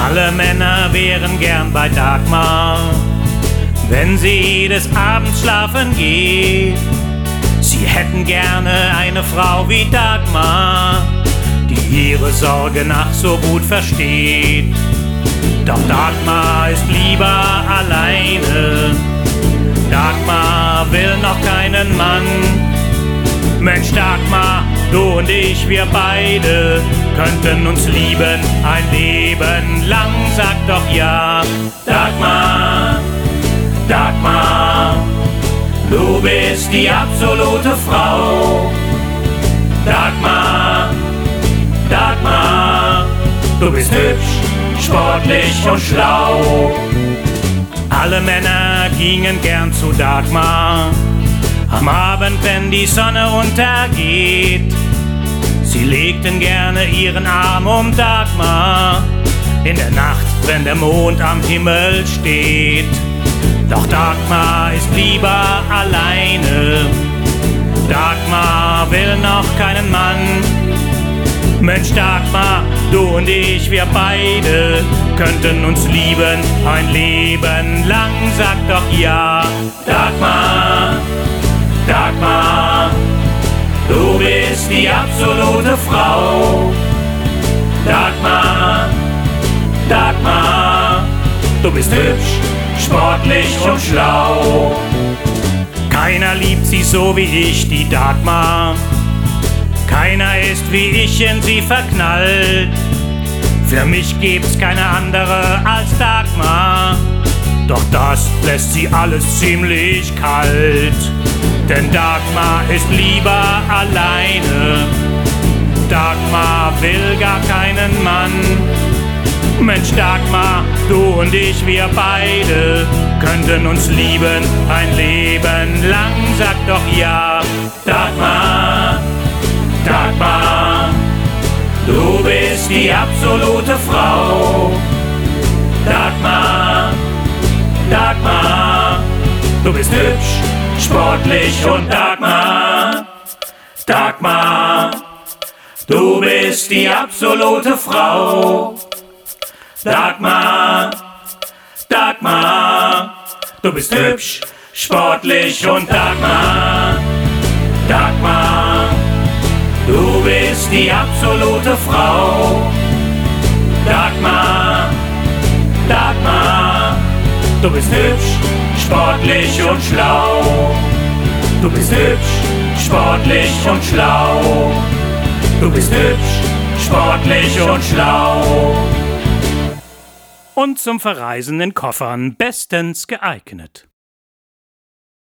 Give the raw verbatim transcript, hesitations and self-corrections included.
Alle Männer wären gern bei Dagmar, wenn sie des Abends schlafen geht. Sie hätten gerne eine Frau wie Dagmar, die ihre Sorge nach so gut versteht. Doch Dagmar ist lieber alleine. Dagmar will noch keinen Mann. Mensch Dagmar, du und ich, wir beide könnten uns lieben ein Leben lang. Sag doch ja, Dagmar, Dagmar, du bist die absolute Frau. Dagmar, Dagmar, du bist hübsch, sportlich und schlau. Alle Männer gingen gern zu Dagmar am Abend, wenn die Sonne untergeht. Sie legten gerne ihren Arm um Dagmar in der Nacht, wenn der Mond am Himmel steht. Doch Dagmar ist lieber alleine. Dagmar will noch keinen Mann. Mensch Dagmar, du und ich, wir beide könnten uns lieben ein Leben lang. Sag doch ja, Dagmar, Dagmar, du bist die absolute Frau. Dagmar, Dagmar, du bist hübsch, sportlich und schlau. Keiner liebt sie so wie ich, die Dagmar. Keiner ist wie ich in sie verknallt. Für mich gibt's keine andere als Dagmar. Doch das lässt sie alles ziemlich kalt. Denn Dagmar ist lieber alleine. Dagmar will gar keinen Mann. Mensch Dagmar, du und ich, wir beide könnten uns lieben ein Leben lang. Sag doch ja, Dagmar, Dagmar, du bist die absolute Frau. Dagmar, Dagmar, du bist hübsch, sportlich und Dagmar, Dagmar, du bist die absolute Frau. Dagmar, Dagmar, du bist hübsch, sportlich und Dagmar, Dagmar, du bist die absolute Frau. Dagmar, Dagmar, du bist hübsch, sportlich und schlau. Du bist hübsch, sportlich und schlau. Du bist hübsch, sportlich und schlau. Und zum Verreisen in Koffern bestens geeignet.